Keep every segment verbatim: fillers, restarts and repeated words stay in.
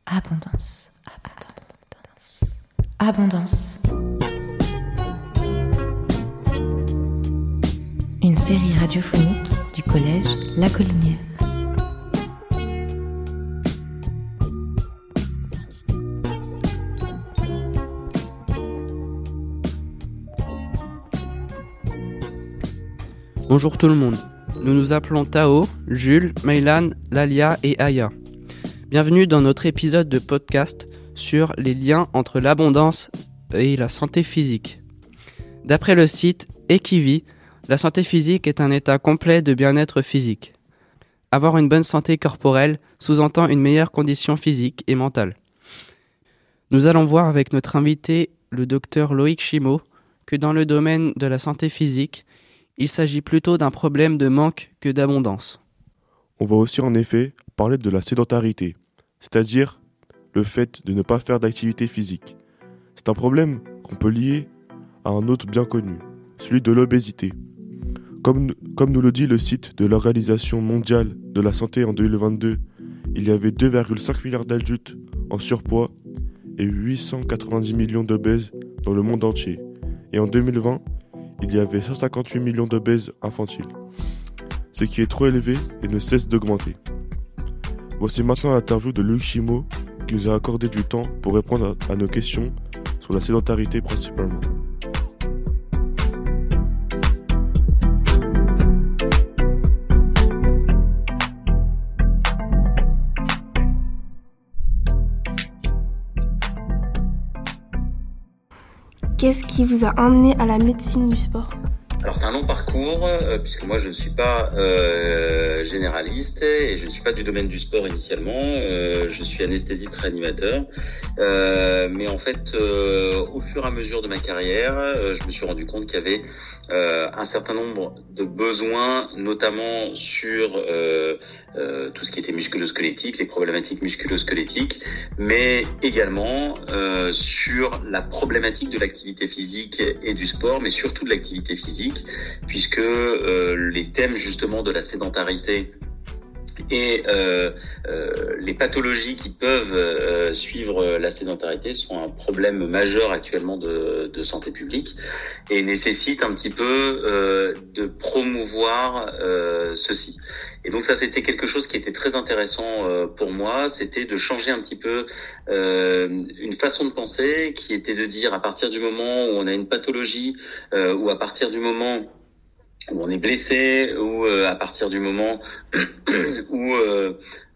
Abondance, abondance, abondance. Une série radiophonique du collège La Collinière. Bonjour tout le monde, nous nous appelons Tao, Jules, Meylan, Lalia et Aya. Bienvenue dans notre épisode de podcast sur les liens entre l'abondance et la santé physique. D'après le site Ekivi, la santé physique est un état complet de bien-être physique. Avoir une bonne santé corporelle sous-entend une meilleure condition physique et mentale. Nous allons voir avec notre invité, le docteur Loïc Chimot, que dans le domaine de la santé physique, il s'agit plutôt d'un problème de manque que d'abondance. On va aussi en effet parler de la sédentarité, c'est-à-dire le fait de ne pas faire d'activité physique. C'est un problème qu'on peut lier à un autre bien connu, celui de l'obésité. Comme, comme nous le dit le site de l'Organisation mondiale de la santé en deux mille vingt-deux, il y avait deux virgule cinq milliards d'adultes en surpoids et huit cent quatre-vingt-dix millions d'obèses dans le monde entier. Et en deux mille vingt, il y avait cent cinquante-huit millions d'obèses infantiles, ce qui est trop élevé et ne cesse d'augmenter. Voici maintenant l'interview de Loïc Chimot qui nous a accordé du temps pour répondre à nos questions sur la sédentarité principalement. Qu'est-ce qui vous a emmené à la médecine du sport ? Alors c'est un long parcours, euh, puisque moi je ne suis pas euh, généraliste et je ne suis pas du domaine du sport initialement. Euh, je suis anesthésiste réanimateur. Euh, mais en fait, euh, au fur et à mesure de ma carrière, euh, je me suis rendu compte qu'il y avait euh, un certain nombre de besoins, notamment sur euh, euh, tout ce qui était musculo-squelettique, les problématiques musculo-squelettiques, mais également euh, sur la problématique de l'activité physique et du sport, mais surtout de l'activité physique, puisque euh, les thèmes justement de la sédentarité et euh, euh, les pathologies qui peuvent euh, suivre la sédentarité sont un problème majeur actuellement de, de santé publique et nécessitent un petit peu euh, de promouvoir euh, ceci. Et donc ça, c'était quelque chose qui était très intéressant euh, pour moi, c'était de changer un petit peu euh, une façon de penser qui était de dire à partir du moment où on a une pathologie euh, ou à partir du moment où on est blessé, ou euh, à partir du moment où euh,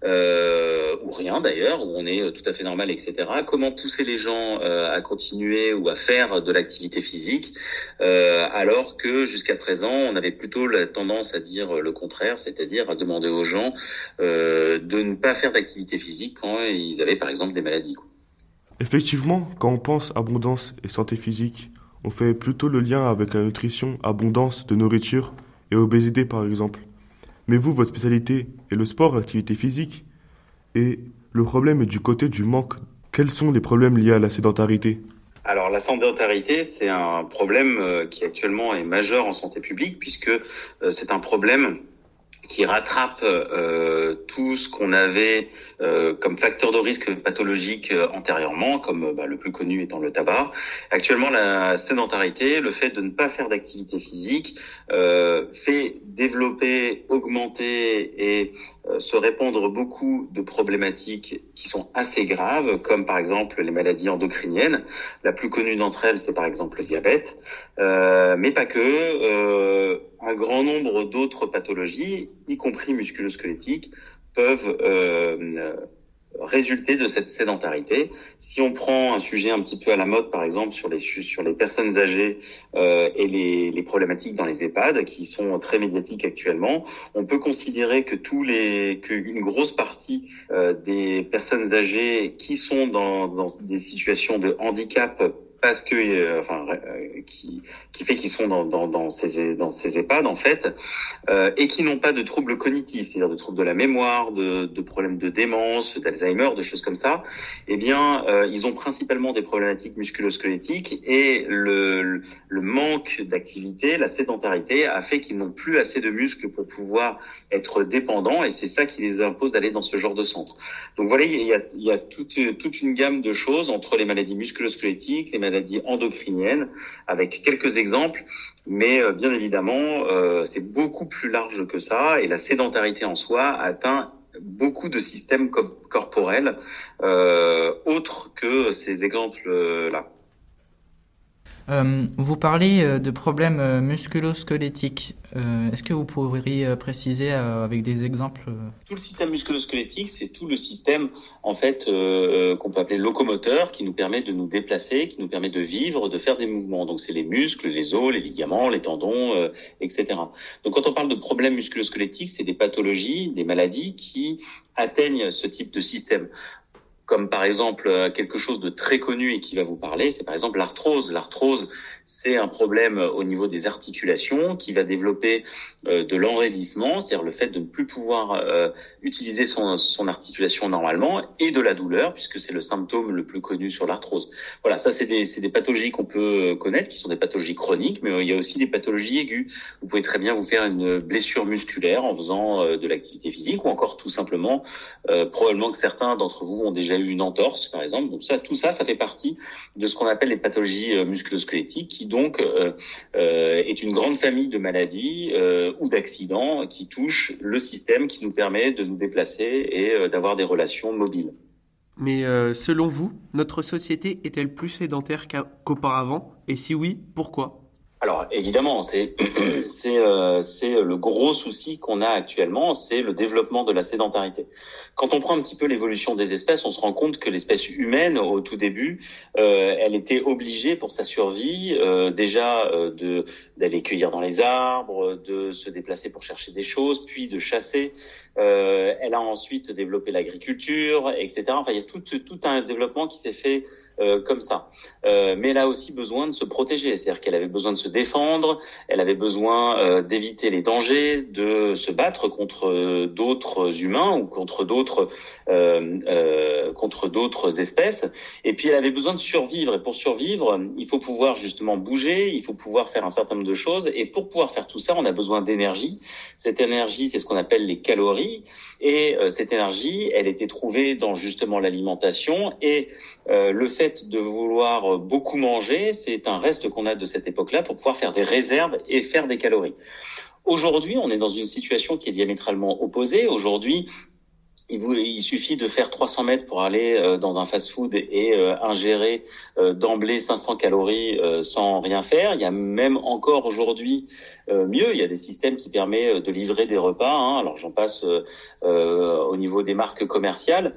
euh, ou rien d'ailleurs, où on est tout à fait normal, et cetera. Comment pousser les gens euh, à continuer ou à faire de l'activité physique, euh, alors que jusqu'à présent, on avait plutôt la tendance à dire le contraire, c'est-à-dire à demander aux gens euh, de ne pas faire d'activité physique quand ils avaient par exemple des maladies, quoi. Effectivement, quand on pense abondance et santé physique, on fait plutôt le lien avec la nutrition, abondance de nourriture et obésité par exemple. Mais vous, votre spécialité est le sport, l'activité physique. Et le problème est du côté du manque. Quels sont les problèmes liés à la sédentarité ? Alors la sédentarité, c'est un problème euh, qui actuellement est majeur en santé publique, puisque euh, c'est un problème qui rattrape euh, tout ce qu'on avait euh, comme facteur de risque pathologique euh, antérieurement, comme euh, bah, le plus connu étant le tabac. Actuellement, la sédentarité, le fait de ne pas faire d'activité physique, euh, fait développer, augmenter et euh, se répandre beaucoup de problématiques qui sont assez graves, comme par exemple les maladies endocriniennes. La plus connue d'entre elles, c'est par exemple le diabète, euh, mais pas que. Euh, un grand nombre d'autres pathologies, y compris musculo-squelettiques, peuvent euh, résulter de cette sédentarité. Si on prend un sujet un petit peu à la mode, par exemple, sur les sur les personnes âgées euh, et les, les problématiques dans les EHPAD, qui sont très médiatiques actuellement, on peut considérer que tous les qu'une grosse partie euh, des personnes âgées qui sont dans, dans des situations de handicap parce que, euh, enfin, euh, qui, qui fait qu'ils sont dans, dans, dans, ces, dans ces EHPAD, en fait, euh, et qui n'ont pas de troubles cognitifs, c'est-à-dire de troubles de la mémoire, de, de problèmes de démence, d'Alzheimer, de choses comme ça, eh bien, euh, ils ont principalement des problématiques musculo-squelettiques et le, le, le manque d'activité, la sédentarité, a fait qu'ils n'ont plus assez de muscles pour pouvoir être dépendants, et c'est ça qui les impose d'aller dans ce genre de centre. Donc voilà, il y a, il y a toute, toute une gamme de choses entre les maladies musculo-squelettiques, les maladies endocriniennes, avec quelques exemples, mais euh, bien évidemment, euh, c'est beaucoup plus large que ça, et la sédentarité en soi atteint beaucoup de systèmes co- corporels euh, autres que ces exemples-là. Euh, vous parlez euh, de problèmes euh, musculo-squelettiques. Euh, est-ce que vous pourriez euh, préciser euh, avec des exemples euh... Tout le système musculo-squelettique, c'est tout le système en fait euh, qu'on peut appeler locomoteur, qui nous permet de nous déplacer, qui nous permet de vivre, de faire des mouvements. Donc c'est les muscles, les os, les ligaments, les tendons, euh, et cetera. Donc quand on parle de problèmes musculo-squelettiques, c'est des pathologies, des maladies qui atteignent ce type de système. Comme par exemple quelque chose de très connu et qui va vous parler, c'est par exemple l'arthrose. L'arthrose, c'est un problème au niveau des articulations qui va développer euh, de l'enraidissement, c'est-à-dire le fait de ne plus pouvoir euh, utiliser son, son articulation normalement, et de la douleur, puisque c'est le symptôme le plus connu sur l'arthrose. Voilà, ça c'est des, c'est des pathologies qu'on peut connaître, qui sont des pathologies chroniques, mais il y a aussi des pathologies aiguës. Vous pouvez très bien vous faire une blessure musculaire en faisant euh, de l'activité physique, ou encore tout simplement, euh, probablement que certains d'entre vous ont déjà eu une entorse, par exemple. Donc ça, tout ça, ça fait partie de ce qu'on appelle les pathologies euh, musculo-squelettiques, qui donc euh, euh, est une grande famille de maladies euh, ou d'accidents qui touchent le système qui nous permet de nous déplacer et euh, d'avoir des relations mobiles. Mais euh, selon vous, notre société est-elle plus sédentaire qu'a- qu'auparavant? Et si oui, pourquoi? Alors évidemment, c'est c'est euh, c'est le gros souci qu'on a actuellement, c'est le développement de la sédentarité. Quand on prend un petit peu l'évolution des espèces, on se rend compte que l'espèce humaine, au tout début, euh, elle était obligée pour sa survie euh, déjà euh, de d'aller cueillir dans les arbres, de se déplacer pour chercher des choses, puis de chasser. Euh, elle a ensuite développé l'agriculture, et cetera. Enfin, il y a tout tout un développement qui s'est fait euh, comme ça. Euh, mais elle a aussi besoin de se protéger, c'est-à-dire qu'elle avait besoin de se défendre, elle avait besoin euh, d'éviter les dangers, de se battre contre euh, d'autres humains ou contre d'autres euh, euh, contre d'autres espèces. Et puis elle avait besoin de survivre. Et pour survivre, il faut pouvoir justement bouger, il faut pouvoir faire un certain nombre de choses. Et pour pouvoir faire tout ça, on a besoin d'énergie. Cette énergie, c'est ce qu'on appelle les calories. Et euh, cette énergie, elle était trouvée dans justement l'alimentation. Et euh, le fait de vouloir beaucoup manger, c'est un reste qu'on a de cette époque-là pour pouvoir faire des réserves et faire des calories. Aujourd'hui, on est dans une situation qui est diamétralement opposée. Aujourd'hui, il, vous, il suffit de faire trois cents mètres pour aller euh, dans un fast-food et euh, ingérer euh, d'emblée cinq cents calories euh, sans rien faire. Il y a même encore aujourd'hui euh, mieux, il y a des systèmes qui permettent de livrer des repas. Hein, alors j'en passe euh, euh, au niveau des marques commerciales,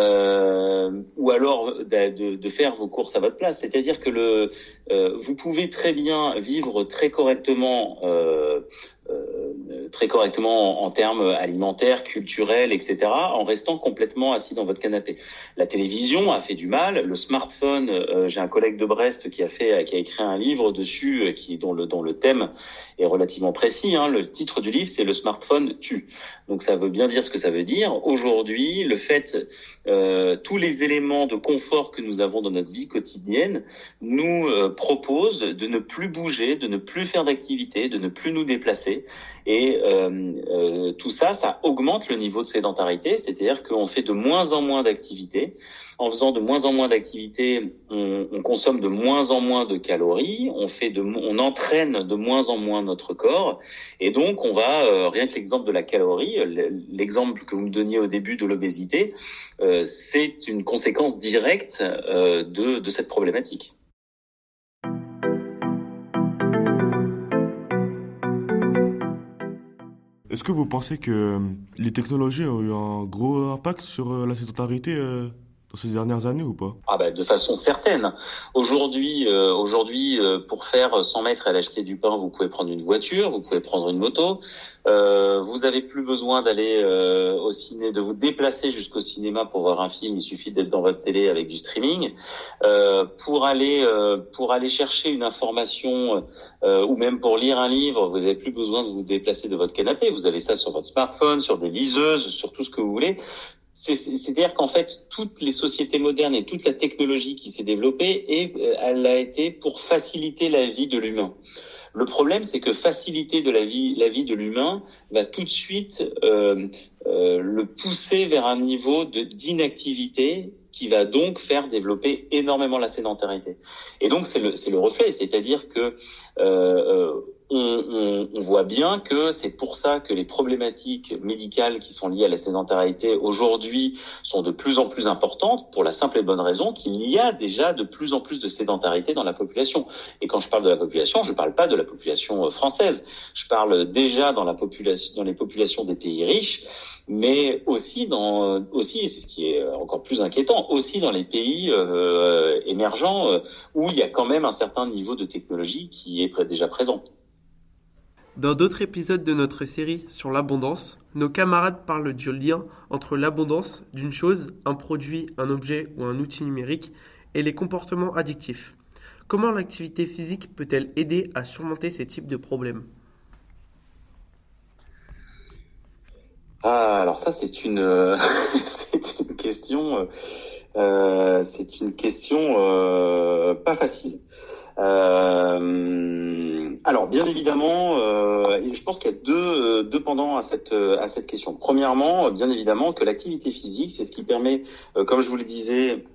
euh, ou alors de, de, de faire vos courses à votre place. C'est-à-dire que le, euh, vous pouvez très bien vivre très correctement. Euh, Euh, très correctement en, en termes alimentaires, culturels, et cetera, en restant complètement assis dans votre canapé. La télévision a fait du mal. Le smartphone, euh, j'ai un collègue de Brest qui a fait, qui a écrit un livre dessus, euh, qui dont le dont le thème est relativement précis. Hein. Le titre du livre, c'est « Le smartphone tue ». Donc ça veut bien dire ce que ça veut dire. Aujourd'hui, le fait, euh, tous les éléments de confort que nous avons dans notre vie quotidienne nous euh, proposent de ne plus bouger, de ne plus faire d'activité, de ne plus nous déplacer. Et euh, euh, tout ça, ça augmente le niveau de sédentarité, c'est-à-dire qu'on fait de moins en moins d'activités. En faisant de moins en moins d'activités, on, on consomme de moins en moins de calories, on fait de, on entraîne de moins en moins notre corps, et donc on va, euh, rien que l'exemple de la calorie, l'exemple que vous me donniez au début de l'obésité, euh, c'est une conséquence directe euh, de, de cette problématique. Est-ce que vous pensez que les technologies ont eu un gros impact sur la sédentarité dans ces dernières années ou pas? Ah bah, de façon certaine. Aujourd'hui, euh, aujourd'hui, euh, pour faire cent mètres et aller acheter du pain, vous pouvez prendre une voiture, vous pouvez prendre une moto. Euh, vous n'avez plus besoin d'aller euh, au ciné, de vous déplacer jusqu'au cinéma pour voir un film. Il suffit d'être dans votre télé avec du streaming. Euh, pour aller, euh, pour aller chercher une information euh, ou même pour lire un livre, vous n'avez plus besoin de vous déplacer de votre canapé. Vous avez ça sur votre smartphone, sur des liseuses, sur tout ce que vous voulez. C'est, c'est, c'est-à-dire qu'en fait, toutes les sociétés modernes et toute la technologie qui s'est développée, et, euh, elle a été pour faciliter la vie de l'humain. Le problème, c'est que faciliter de la vie, la vie de l'humain va tout de suite euh, euh, le pousser vers un niveau de, d'inactivité qui va donc faire développer énormément la sédentarité. Et donc, c'est le, c'est le reflet, c'est-à-dire que euh, euh, on, on, on voit bien que c'est pour ça que les problématiques médicales qui sont liées à la sédentarité aujourd'hui sont de plus en plus importantes, pour la simple et bonne raison qu'il y a déjà de plus en plus de sédentarité dans la population. Et quand je parle de la population, je ne parle pas de la population française. Je parle déjà dans la population, dans les populations des pays riches, mais aussi dans, aussi, et c'est ce qui est encore plus inquiétant, aussi dans les pays euh, émergents euh, où il y a quand même un certain niveau de technologie qui est déjà présent. Dans d'autres épisodes de notre série sur l'abondance, nos camarades parlent du lien entre l'abondance d'une chose, un produit, un objet ou un outil numérique et les comportements addictifs. Comment l'activité physique peut-elle aider à surmonter ces types de problèmes ? Ah, alors ça c'est une, euh, c'est une question, euh, c'est une question euh, pas facile. Euh, alors bien évidemment, euh, je pense qu'il y a deux, deux pendants à cette à cette question. Premièrement, bien évidemment que l'activité physique, c'est ce qui permet, euh, comme je vous le disais,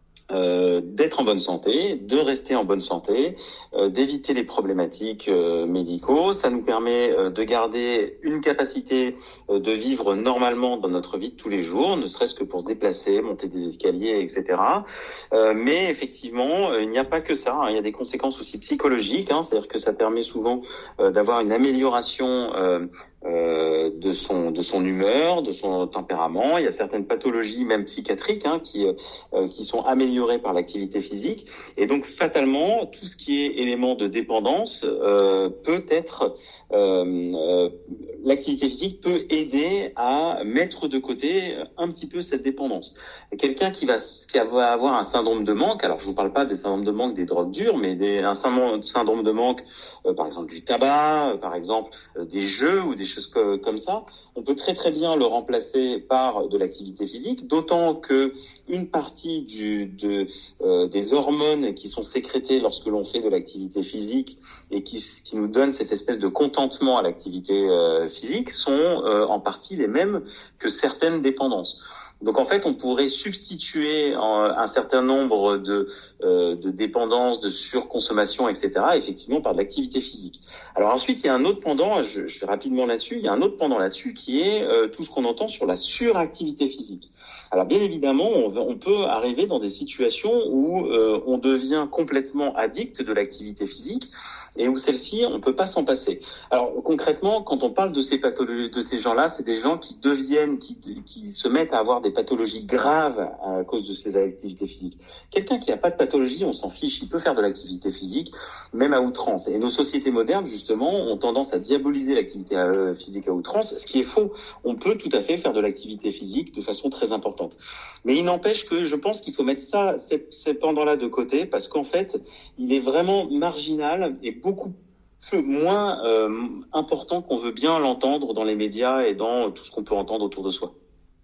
Euh, d'être en bonne santé, de rester en bonne santé, euh, d'éviter les problématiques euh, médicaux. Ça nous permet euh, de garder une capacité euh, de vivre normalement dans notre vie de tous les jours, ne serait-ce que pour se déplacer, monter des escaliers, et cetera. Euh, mais effectivement, euh, il n'y a pas que ça, hein. Il y a des conséquences aussi psychologiques, hein. C'est-à-dire que ça permet souvent euh, d'avoir une amélioration euh, Euh, de son de son humeur, de son tempérament. Il y a certaines pathologies, même psychiatriques, hein, qui euh, qui sont améliorées par l'activité physique. Et donc fatalement, tout ce qui est élément de dépendance euh, peut être euh, euh, l'activité physique peut aider à mettre de côté un petit peu cette dépendance. Et quelqu'un qui va qui va avoir un syndrome de manque, alors je vous parle pas des syndromes de manque des drogues dures, mais des un syndrome de manque, euh, par exemple du tabac, euh, par exemple euh, des jeux ou des choses que, comme ça, on peut très très bien le remplacer par de l'activité physique, d'autant que une partie du, de, euh, des hormones qui sont sécrétées lorsque l'on fait de l'activité physique et qui, qui nous donnent cette espèce de contentement à l'activité euh, physique sont euh, en partie les mêmes que certaines dépendances. Donc en fait, on pourrait substituer un certain nombre de, euh, de dépendances, de surconsommation, et cetera, effectivement par de l'activité physique. Alors ensuite, il y a un autre pendant, je, je vais rapidement là-dessus, il y a un autre pendant là-dessus qui est euh, tout ce qu'on entend sur la suractivité physique. Alors bien évidemment, on, on peut arriver dans des situations où euh, on devient complètement addict de l'activité physique, et où celle-ci, on peut pas s'en passer. Alors concrètement, quand on parle de ces pathologies, de ces gens-là, c'est des gens qui deviennent, qui, qui se mettent à avoir des pathologies graves à cause de ces activités physiques. Quelqu'un qui n'a pas de pathologie, on s'en fiche, il peut faire de l'activité physique, même à outrance. Et nos sociétés modernes, justement, ont tendance à diaboliser l'activité physique à outrance, ce qui est faux. On peut tout à fait faire de l'activité physique de façon très importante. Mais il n'empêche que je pense qu'il faut mettre ça, ces, ces pendants-là de côté, parce qu'en fait, il est vraiment marginal et beaucoup moins euh, important qu'on veut bien l'entendre dans les médias et dans tout ce qu'on peut entendre autour de soi.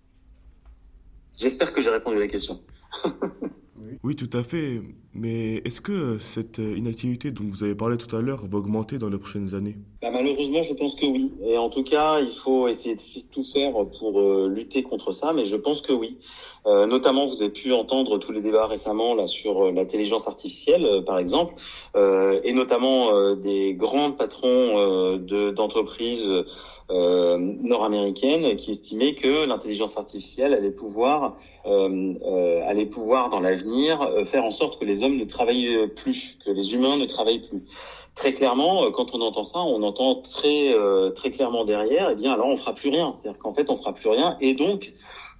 J'espère que j'ai répondu à la question. Oui, tout à fait. Mais est-ce que cette inactivité dont vous avez parlé tout à l'heure va augmenter dans les prochaines années ? Bah, malheureusement, je pense que oui. Et en tout cas, il faut essayer de tout faire pour euh, lutter contre ça, mais je pense que oui. Euh, notamment, vous avez pu entendre tous les débats récemment là sur euh, l'intelligence artificielle, euh, par exemple, euh, et notamment euh, des grands patrons euh, de, d'entreprises euh, nord-américaines qui estimaient que l'intelligence artificielle allait pouvoir, euh, euh, allait pouvoir dans l'avenir euh, faire en sorte que les hommes ne travaillent plus, que les humains ne travaillent plus. Très clairement, quand on entend ça, on entend très euh, très clairement derrière, eh bien alors on fera plus rien. C'est-à-dire qu'en fait on fera plus rien, et donc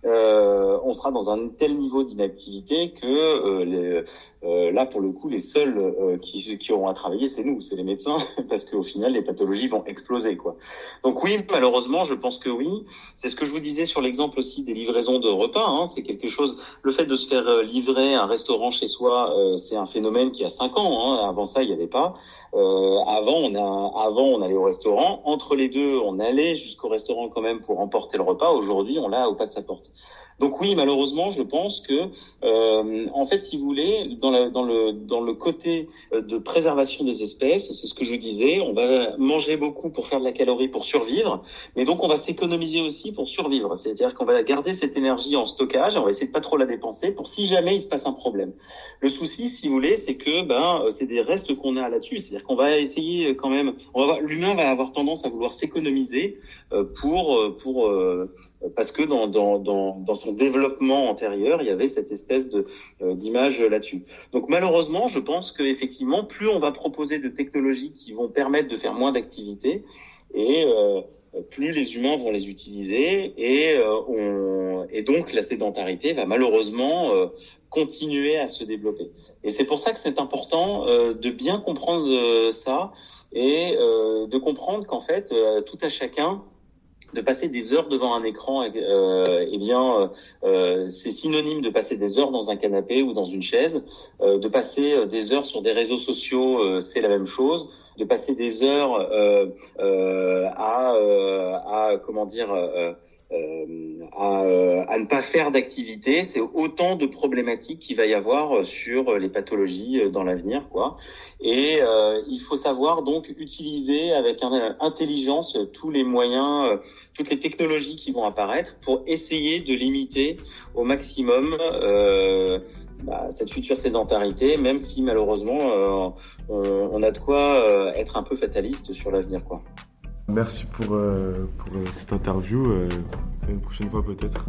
euh, on sera dans un tel niveau d'inactivité que euh, les, euh, là, pour le coup, les seuls euh, qui, qui auront à travailler, c'est nous, c'est les médecins, parce qu'au final, les pathologies vont exploser, quoi. Donc oui, malheureusement, je pense que oui. C'est ce que je vous disais sur l'exemple aussi des livraisons de repas. Hein, c'est quelque chose. Le fait de se faire livrer un restaurant chez soi, euh, c'est un phénomène qui a cinq ans. Hein. Avant ça, il n'y avait pas. Euh, avant, on a, avant, on allait au restaurant. Entre les deux, on allait jusqu'au restaurant quand même pour emporter le repas. Aujourd'hui, on l'a au pas de sa porte. Donc oui, malheureusement, je pense que, euh, en fait, si vous voulez, dans, la, dans le dans le côté de préservation des espèces, c'est ce que je disais, on va manger beaucoup pour faire de la calorie pour survivre, mais donc on va s'économiser aussi pour survivre. C'est-à-dire qu'on va garder cette énergie en stockage, on va essayer de pas trop la dépenser pour si jamais il se passe un problème. Le souci, si vous voulez, c'est que ben c'est des restes qu'on a là-dessus. C'est-à-dire qu'on va essayer quand même, on va, l'humain va avoir tendance à vouloir s'économiser euh, pour pour euh, parce que dans, dans, dans, dans son développement antérieur, il y avait cette espèce de, euh, d'image là-dessus. Donc malheureusement, je pense qu'effectivement, plus on va proposer de technologies qui vont permettre de faire moins d'activités, et euh, plus les humains vont les utiliser, et, euh, on, et donc la sédentarité va malheureusement euh, continuer à se développer. Et c'est pour ça que c'est important euh, de bien comprendre euh, ça, et euh, de comprendre qu'en fait, euh, tout à chacun, de passer des heures devant un écran, euh, eh bien, euh, c'est synonyme de passer des heures dans un canapé ou dans une chaise. Euh, de passer des heures sur des réseaux sociaux, euh, c'est la même chose. De passer des heures euh, euh, à, euh, à, comment dire, euh, euh, à, euh, à ne pas faire d'activité, c'est autant de problématiques qu'il va y avoir sur les pathologies dans l'avenir, quoi. Et euh, il faut savoir donc utiliser avec un, intelligence tous les moyens, euh, toutes les technologies qui vont apparaître pour essayer de limiter au maximum euh, bah, cette future sédentarité, même si malheureusement euh, on, on a de quoi euh, être un peu fataliste sur l'avenir, quoi. Merci pour, euh, pour euh, cette interview. Euh, une prochaine fois peut-être.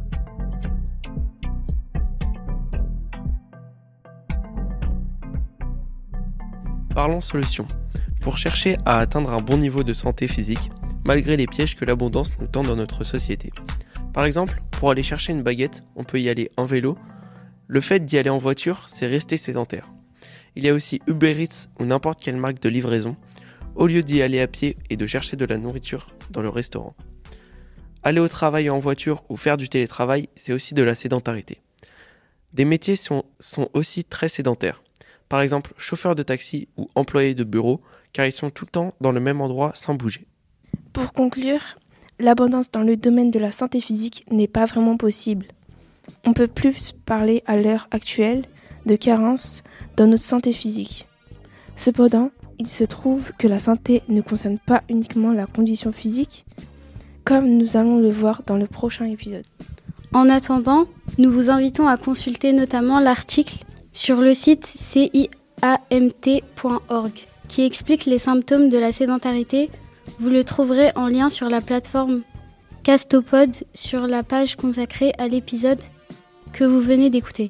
Parlons solution. Pour chercher à atteindre un bon niveau de santé physique, malgré les pièges que l'abondance nous tend dans notre société. Par exemple, pour aller chercher une baguette, on peut y aller en vélo. Le fait d'y aller en voiture, c'est rester sédentaire. Il y a aussi Uber Eats ou n'importe quelle marque de livraison, au lieu d'y aller à pied et de chercher de la nourriture dans le restaurant. Aller au travail en voiture ou faire du télétravail, c'est aussi de la sédentarité. Des métiers sont, sont aussi très sédentaires. Par exemple, chauffeur de taxi ou employé de bureau, car ils sont tout le temps dans le même endroit sans bouger. Pour conclure, l'abondance dans le domaine de la santé physique n'est pas vraiment possible. On peut plus parler à l'heure actuelle de carence dans notre santé physique. Cependant, il se trouve que la santé ne concerne pas uniquement la condition physique, comme nous allons le voir dans le prochain épisode. En attendant, nous vous invitons à consulter notamment l'article sur le site C I A M T point org qui explique les symptômes de la sédentarité. Vous le trouverez en lien sur la plateforme Castopod sur la page consacrée à l'épisode que vous venez d'écouter.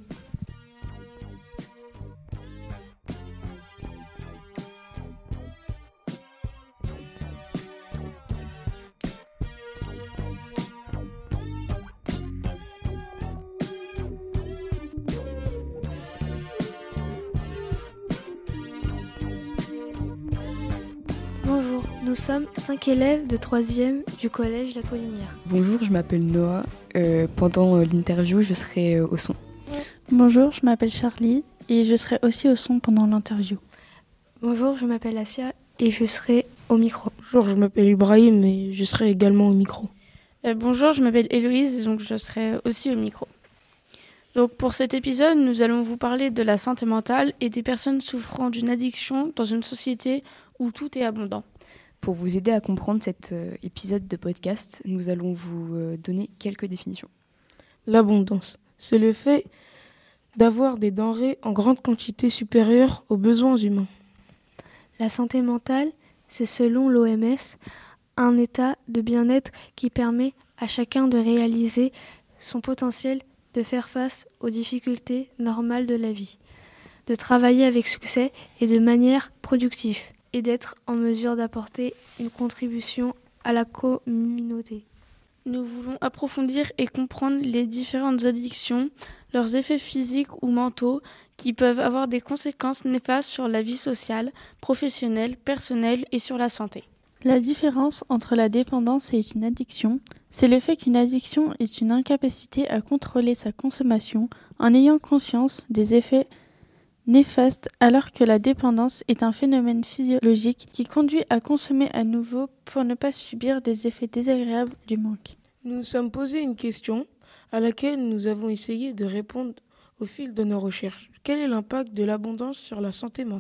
Bonjour, nous sommes cinq élèves de troisième du collège La Collinière. Bonjour, je m'appelle Noah. Euh, pendant l'interview, je serai au son. Bonjour, je m'appelle Charlie et je serai aussi au son pendant l'interview. Bonjour, je m'appelle Asia et je serai au micro. Bonjour, je m'appelle Ibrahim et je serai également au micro. Euh, bonjour, je m'appelle Héloïse, donc je serai aussi au micro. Donc pour cet épisode, nous allons vous parler de la santé mentale et des personnes souffrant d'une addiction dans une société où tout est abondant. Pour vous aider à comprendre cet euh, épisode de podcast, nous allons vous euh, donner quelques définitions. L'abondance, c'est le fait d'avoir des denrées en grande quantité supérieure aux besoins humains. La santé mentale, c'est selon l'O M S un état de bien-être qui permet à chacun de réaliser son potentiel, de faire face aux difficultés normales de la vie, de travailler avec succès et de manière productive, et d'être en mesure d'apporter une contribution à la communauté. nous voulons approfondir et comprendre les différentes addictions, leurs effets physiques ou mentaux qui peuvent avoir des conséquences néfastes sur la vie sociale, professionnelle, personnelle et sur la santé. La différence entre la dépendance et une addiction, c'est le fait qu'une addiction est une incapacité à contrôler sa consommation en ayant conscience des effets néfastes, alors que la dépendance est un phénomène physiologique qui conduit à consommer à nouveau pour ne pas subir des effets désagréables du manque. Nous nous sommes posé une question à laquelle nous avons essayé de répondre au fil de nos recherches. Quel est l'impact de l'abondance sur la santé mentale ?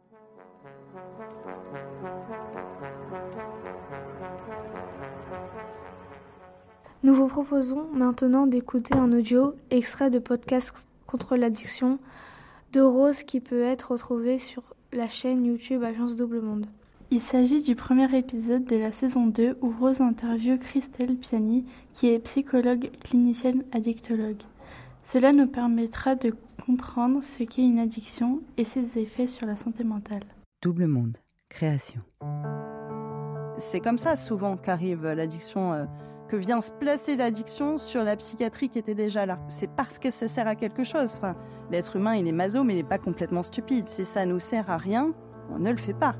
Nous vous proposons maintenant d'écouter un audio extrait de podcast contre l'addiction de Rose qui peut être retrouvé sur la chaîne YouTube Agence Double Monde. Il s'agit du premier épisode de la saison deux où Rose interviewe Christelle Piani, qui est psychologue clinicienne addictologue. Cela nous permettra de comprendre ce qu'est une addiction et ses effets sur la santé mentale. Double Monde, création. C'est comme ça souvent qu'arrive l'addiction, euh, que vient se placer l'addiction sur la psychiatrie qui était déjà là. C'est parce que ça sert à quelque chose. Enfin, l'être humain, il est maso, mais il n'est pas complètement stupide. Si ça nous sert à rien, on ne le fait pas.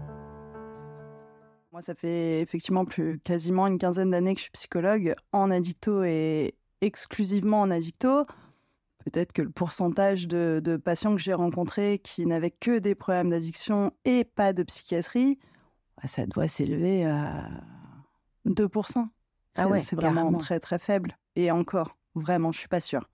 Moi, ça fait effectivement plus quasiment une quinzaine d'années que je suis psychologue en addicto et exclusivement en addicto. Peut-être que le pourcentage de, de patients que j'ai rencontrés qui n'avaient que des problèmes d'addiction et pas de psychiatrie, ça doit s'élever à deux pour cent. C'est, ah ouais, c'est vraiment carrément. très très faible. Et encore, vraiment, je suis pas sûre.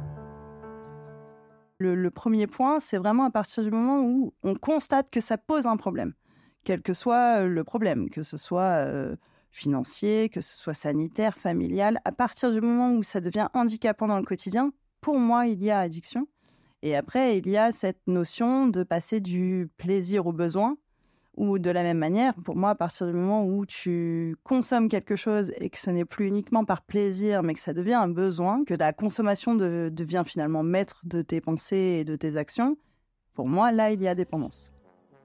Le, le premier point, c'est vraiment à partir du moment où on constate que ça pose un problème. Quel que soit le problème, que ce soit euh, financier, que ce soit sanitaire, familial, à partir du moment où ça devient handicapant dans le quotidien, pour moi, il y a addiction. Et après, il y a cette notion de passer du plaisir au besoin, ou de la même manière, pour moi, à partir du moment où tu consommes quelque chose et que ce n'est plus uniquement par plaisir, mais que ça devient un besoin, que la consommation de, devient finalement maître de tes pensées et de tes actions, pour moi, là, il y a dépendance.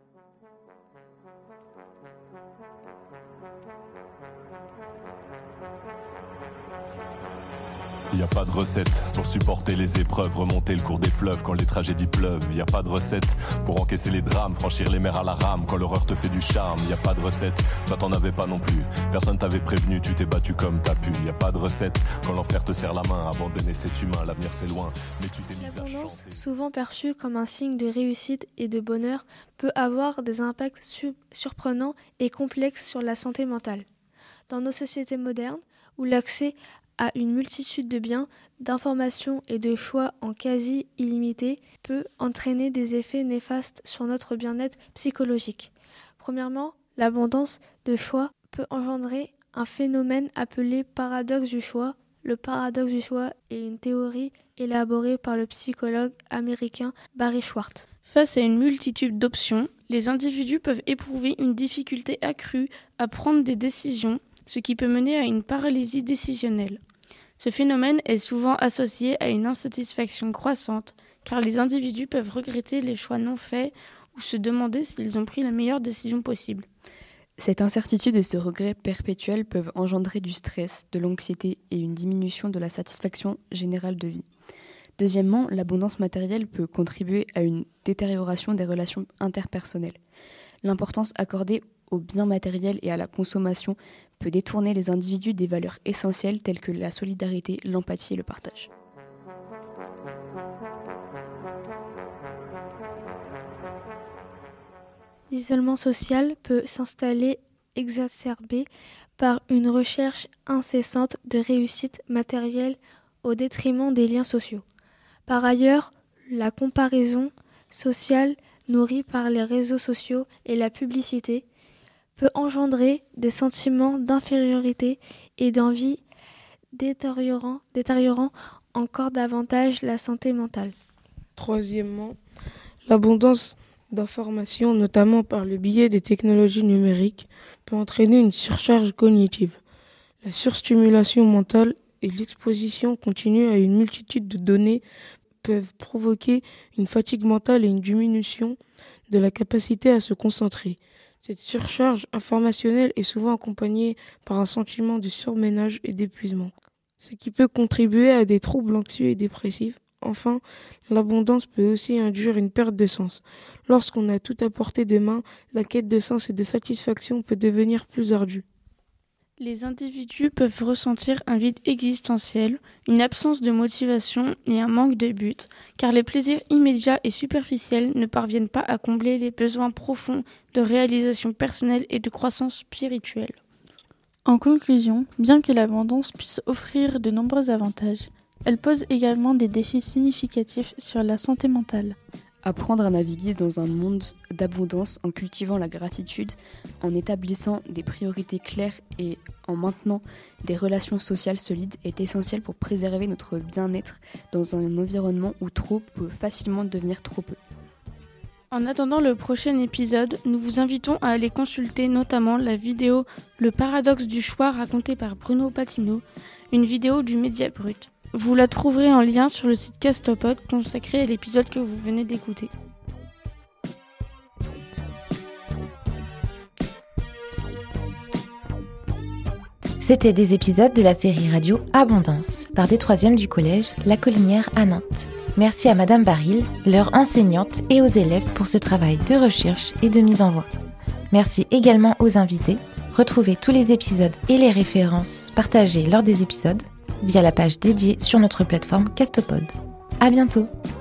Y a pas de recette pour supporter les épreuves, remonter le cours des fleuves quand les tragédies pleuvent. Y a pas de recette pour encaisser les drames, franchir les mers à la rame quand l'horreur te fait du charme. Y a pas de recette, toi t'en avais pas non plus. Personne t'avait prévenu, tu t'es battu comme t'as pu. Y a pas de recette quand l'enfer te serre la main, abandonner cet humain, l'avenir c'est loin. Mais tu t'es mis à L'abondance, chanter. souvent perçue comme un signe de réussite et de bonheur, peut avoir des impacts su- surprenants et complexes sur la santé mentale. Dans nos sociétés modernes, où l'accès à une multitude de biens, d'informations et de choix en quasi illimité peut entraîner des effets néfastes sur notre bien-être psychologique. Premièrement, l'abondance de choix peut engendrer un phénomène appelé paradoxe du choix. Le paradoxe du choix est une théorie élaborée par le psychologue américain Barry Schwartz. Face à une multitude d'options, les individus peuvent éprouver une difficulté accrue à prendre des décisions, ce qui peut mener à une paralysie décisionnelle. Ce phénomène est souvent associé à une insatisfaction croissante, car les individus peuvent regretter les choix non faits ou se demander s'ils ont pris la meilleure décision possible. Cette incertitude et ce regret perpétuel peuvent engendrer du stress, de l'anxiété et une diminution de la satisfaction générale de vie. Deuxièmement, l'abondance matérielle peut contribuer à une détérioration des relations interpersonnelles. L'importance accordée aux biens matériels et à la consommation peut détourner les individus des valeurs essentielles telles que la solidarité, l'empathie et le partage. L'isolement social peut s'installer exacerbé par une recherche incessante de réussite matérielle au détriment des liens sociaux. Par ailleurs, la comparaison sociale nourrie par les réseaux sociaux et la publicité peut engendrer des sentiments d'infériorité et d'envie détériorant, détériorant encore davantage la santé mentale. Troisièmement, l'abondance d'informations, notamment par le biais des technologies numériques, peut entraîner une surcharge cognitive. La surstimulation mentale et l'exposition continue à une multitude de données peuvent provoquer une fatigue mentale et une diminution de la capacité à se concentrer. Cette surcharge informationnelle est souvent accompagnée par un sentiment de surménage et d'épuisement, ce qui peut contribuer à des troubles anxieux et dépressifs. Enfin, l'abondance peut aussi induire une perte de sens. Lorsqu'on a tout à portée de main, la quête de sens et de satisfaction peut devenir plus ardue. Les individus peuvent ressentir un vide existentiel, une absence de motivation et un manque de but, car les plaisirs immédiats et superficiels ne parviennent pas à combler les besoins profonds de réalisation personnelle et de croissance spirituelle. En conclusion, bien que l'abondance puisse offrir de nombreux avantages, elle pose également des défis significatifs sur la santé mentale. Apprendre à naviguer dans un monde d'abondance en cultivant la gratitude, en établissant des priorités claires et en maintenant des relations sociales solides est essentiel pour préserver notre bien-être dans un environnement où trop peut facilement devenir trop peu. En attendant le prochain épisode, nous vous invitons à aller consulter notamment la vidéo « Le paradoxe du choix » racontée par Bruno Patino, une vidéo du Média Brut. Vous la trouverez en lien sur le site Castopod consacré à l'épisode que vous venez d'écouter. C'était des épisodes de la série radio Abondance par des troisièmes du collège La Collinière à Nantes. Merci à Madame Baril, leur enseignante et aux élèves pour ce travail de recherche et de mise en voix. Merci également aux invités. Retrouvez tous les épisodes et les références partagées lors des épisodes via la page dédiée sur notre plateforme Castopod. À bientôt!